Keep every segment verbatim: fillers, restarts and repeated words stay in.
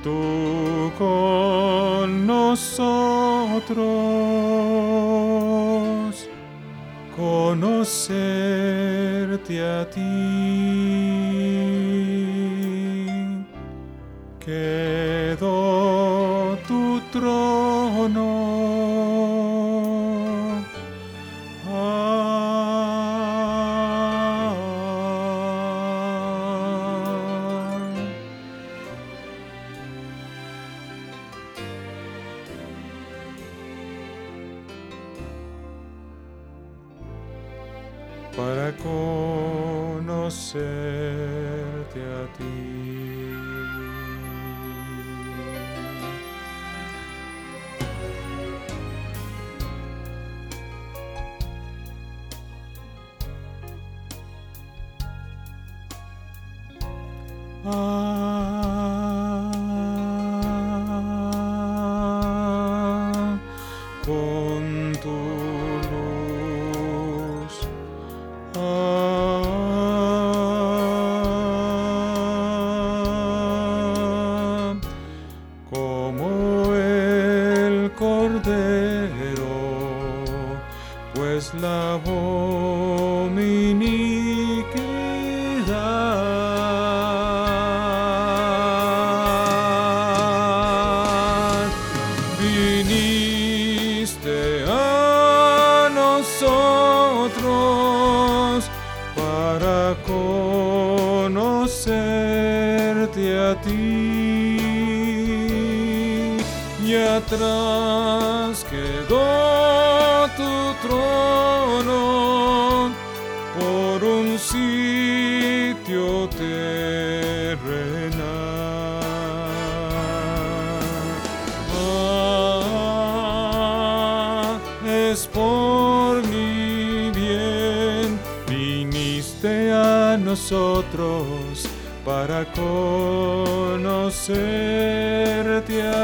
tú con nosotros, conocerte a ti, quedó tu trono. Para conocerte a ti. Ah, con tu luz. Ah, como el cordero, pues lavó mi iniquidad. Viniste a nosotros para conocerte a ti, y atrás quedó tu trono por un sitio terrenal. Ah, es por mi bien viniste a nosotros para conocerte a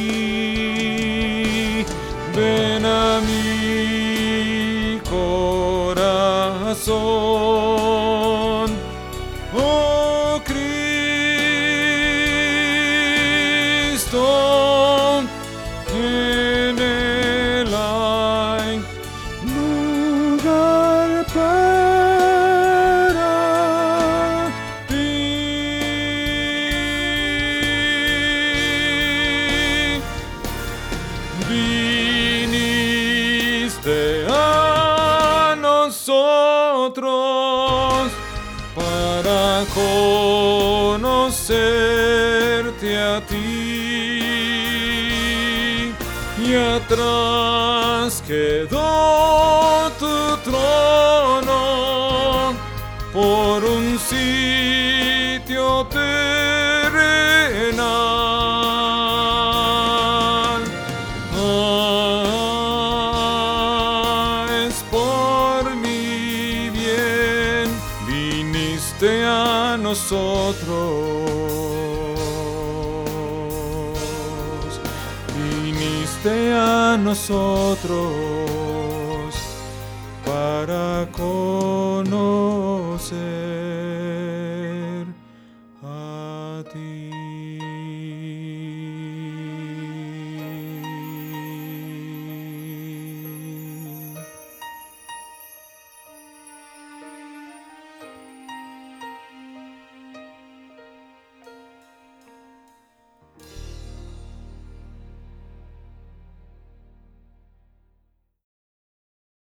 ti. Ven a mi corazón, oh Cristo, en él hay lugar para ti. Viniste a nosotros para conocerte a ti, y atrás quedó tu trono por un sitio terrenal. Ah, es por mi bien viniste a nosotros, viniste a nosotros para conocer